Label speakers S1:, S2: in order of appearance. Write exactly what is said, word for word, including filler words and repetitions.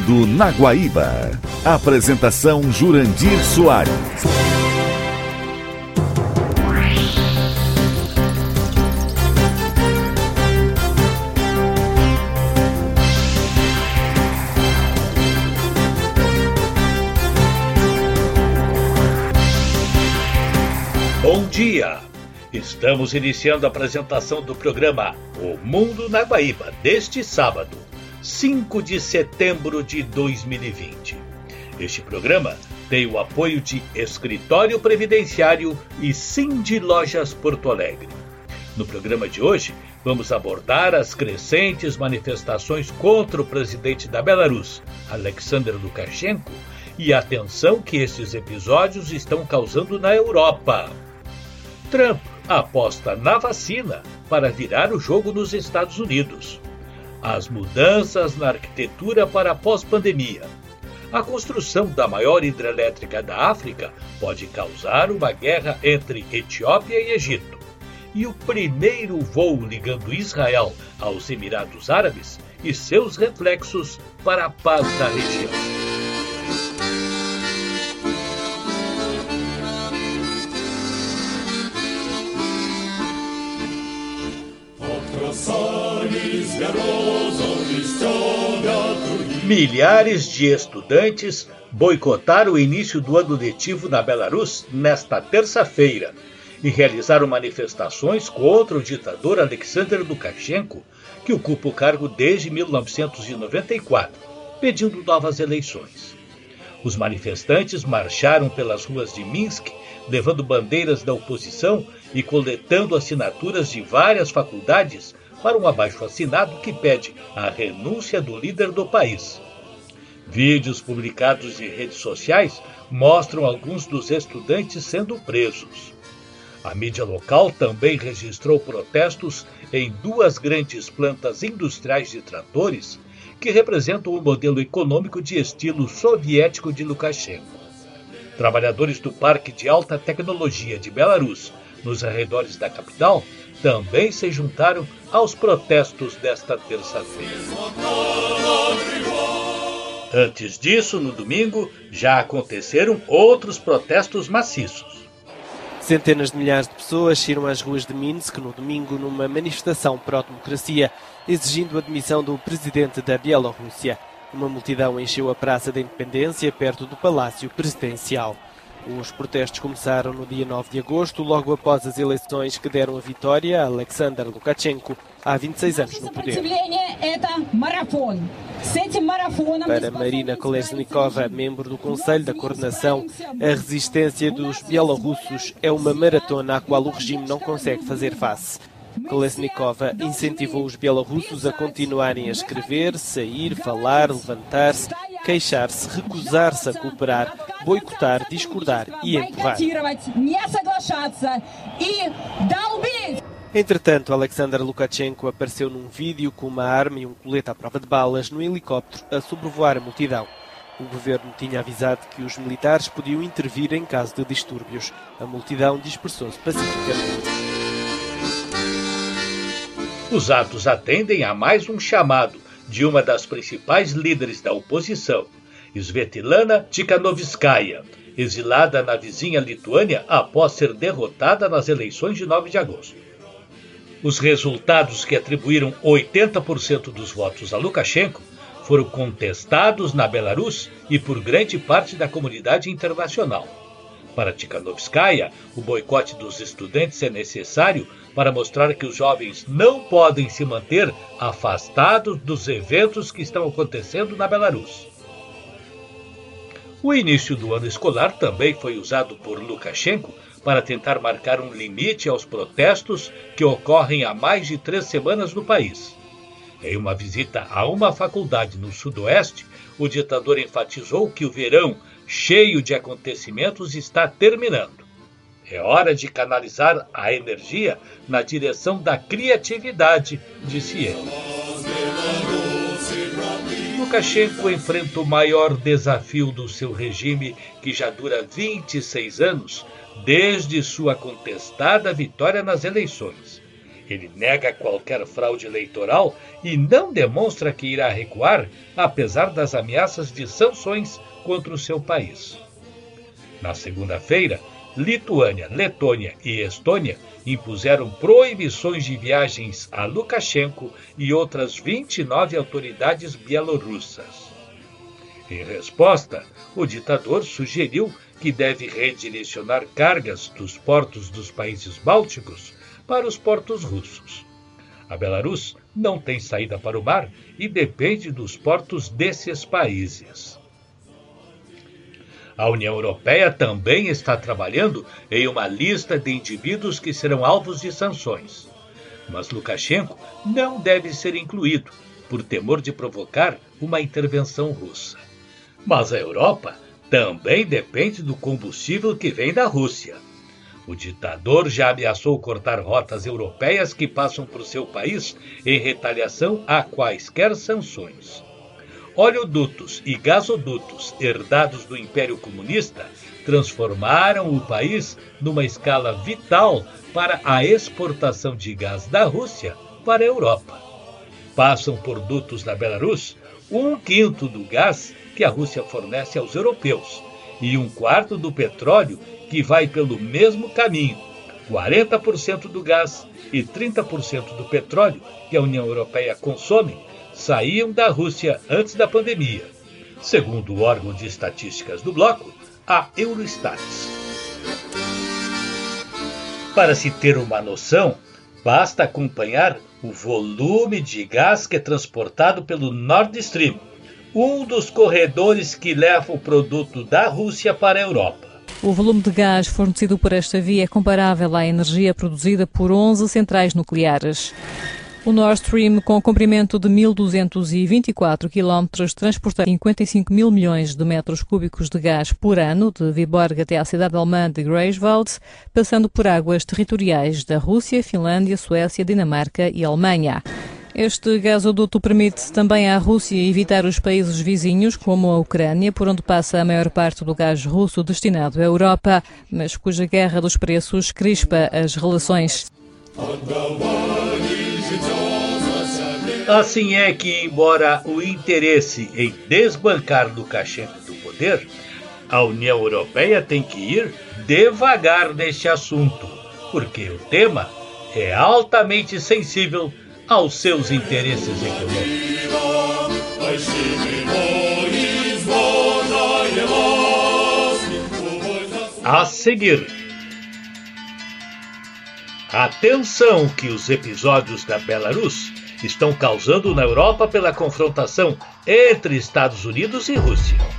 S1: Mundo na Guaíba. Apresentação Jurandir Soares.
S2: Bom dia! Estamos iniciando a apresentação do programa O Mundo na Guaíba, deste sábado, cinco de setembro de dois mil e vinte. Este programa tem o apoio de Escritório Previdenciário e Cindy Lojas Porto Alegre. No programa de hoje, vamos abordar as crescentes manifestações contra o presidente da Belarus, Alexander Lukashenko, e a tensão que esses episódios estão causando na Europa. Trump aposta na vacina para virar o jogo nos Estados Unidos. As mudanças na arquitetura para a pós-pandemia. A construção da maior hidrelétrica da África pode causar uma guerra entre Etiópia e Egito. E o primeiro voo ligando Israel aos Emirados Árabes e seus reflexos para a paz da região. Milhares de estudantes boicotaram o início do ano letivo na Belarus nesta terça-feira e realizaram manifestações contra o ditador Alexander Lukashenko, que ocupa o cargo desde mil novecentos e noventa e quatro, pedindo novas eleições. Os manifestantes marcharam pelas ruas de Minsk, levando bandeiras da oposição e coletando assinaturas de várias faculdades para um abaixo-assinado que pede a renúncia do líder do país. Vídeos publicados em redes sociais mostram alguns dos estudantes sendo presos. A mídia local também registrou protestos em duas grandes plantas industriais de tratores que representam o modelo econômico de estilo soviético de Lukashenko. Trabalhadores do Parque de Alta Tecnologia de Belarus, nos arredores da capital, também se juntaram aos protestos desta terça-feira. Antes disso, no domingo, já aconteceram outros protestos maciços.
S3: Centenas de milhares de pessoas saíram às ruas de Minsk no domingo numa manifestação pró-democracia, exigindo a admissão do presidente da Bielorrússia. Uma multidão encheu a Praça da Independência, perto do Palácio Presidencial. Os protestos começaram no dia nove de agosto, logo após as eleições que deram a vitória a Alexander Lukashenko, há vinte e seis anos no poder. Para Marina Kolesnikova, membro do Conselho da Coordenação, a resistência dos bielorrussos é uma maratona à qual o regime não consegue fazer face. Kolesnikova incentivou os bielorrussos a continuarem a escrever, sair, falar, levantar-se, queixar-se, recusar-se a cooperar, boicotar, discordar e empurrar. Entretanto, Alexander Lukashenko apareceu num vídeo com uma arma e um colete à prova de balas no helicóptero a sobrevoar a multidão. O governo tinha avisado que os militares podiam intervir em caso de distúrbios. A multidão dispersou-se pacificamente.
S2: Os atos atendem a mais um chamado de uma das principais líderes da oposição, Svetlana Tikhanovskaya, exilada na vizinha Lituânia após ser derrotada nas eleições de nove de agosto. Os resultados, que atribuíram oitenta por cento dos votos a Lukashenko, foram contestados na Belarus e por grande parte da comunidade internacional. Para Tikhanovskaya, o boicote dos estudantes é necessário para mostrar que os jovens não podem se manter afastados dos eventos que estão acontecendo na Belarus. O início do ano escolar também foi usado por Lukashenko para tentar marcar um limite aos protestos que ocorrem há mais de três semanas no país. Em uma visita a uma faculdade no sudoeste, o ditador enfatizou que o verão, cheio de acontecimentos, está terminando. É hora de canalizar a energia na direção da criatividade, disse ele. Lukashenko enfrenta o maior desafio do seu regime, que já dura vinte e seis anos, desde sua contestada vitória nas eleições. Ele nega qualquer fraude eleitoral e não demonstra que irá recuar, apesar das ameaças de sanções contra o seu país. Na segunda-feira, Lituânia, Letônia e Estônia impuseram proibições de viagens a Lukashenko e outras vinte e nove autoridades bielorrussas. Em resposta, o ditador sugeriu que deve redirecionar cargas dos portos dos países bálticos para os portos russos. A Belarus não tem saída para o mar e depende dos portos desses países. A União Europeia também está trabalhando em uma lista de indivíduos que serão alvos de sanções. Mas Lukashenko não deve ser incluído, por temor de provocar uma intervenção russa. Mas a Europa também depende do combustível que vem da Rússia. O ditador já ameaçou cortar rotas europeias que passam por seu país em retaliação a quaisquer sanções. Oleodutos e gasodutos herdados do Império Comunista transformaram o país numa escala vital para a exportação de gás da Rússia para a Europa. Passam por dutos da Belarus um quinto do gás que a Rússia fornece aos europeus e um quarto do petróleo que vai pelo mesmo caminho. quarenta por cento do gás e trinta por cento do petróleo que a União Europeia consome saíam da Rússia antes da pandemia, segundo o órgão de estatísticas do bloco, a Eurostat. Para se ter uma noção, basta acompanhar o volume de gás que é transportado pelo Nord Stream, um dos corredores que leva o produto da Rússia para a Europa.
S4: O volume de gás fornecido por esta via é comparável à energia produzida por onze centrais nucleares. O Nord Stream, com comprimento de mil duzentos e vinte e quatro quilómetros, transporta cinquenta e cinco mil milhões de metros cúbicos de gás por ano, de Viborg até à cidade alemã de Greifswald, passando por águas territoriais da Rússia, Finlândia, Suécia, Dinamarca e Alemanha. Este gasoduto permite também à Rússia evitar os países vizinhos, como a Ucrânia, por onde passa a maior parte do gás russo destinado à Europa, mas cuja guerra dos preços crispa as relações.
S2: Assim é que, embora o interesse em desbancar Lukashenko do poder, a União Europeia tem que ir devagar neste assunto, porque o tema é altamente sensível aos seus interesses econômicos. A seguir, a tensão que os episódios da Belarus estão causando na Europa pela confrontação entre Estados Unidos e Rússia.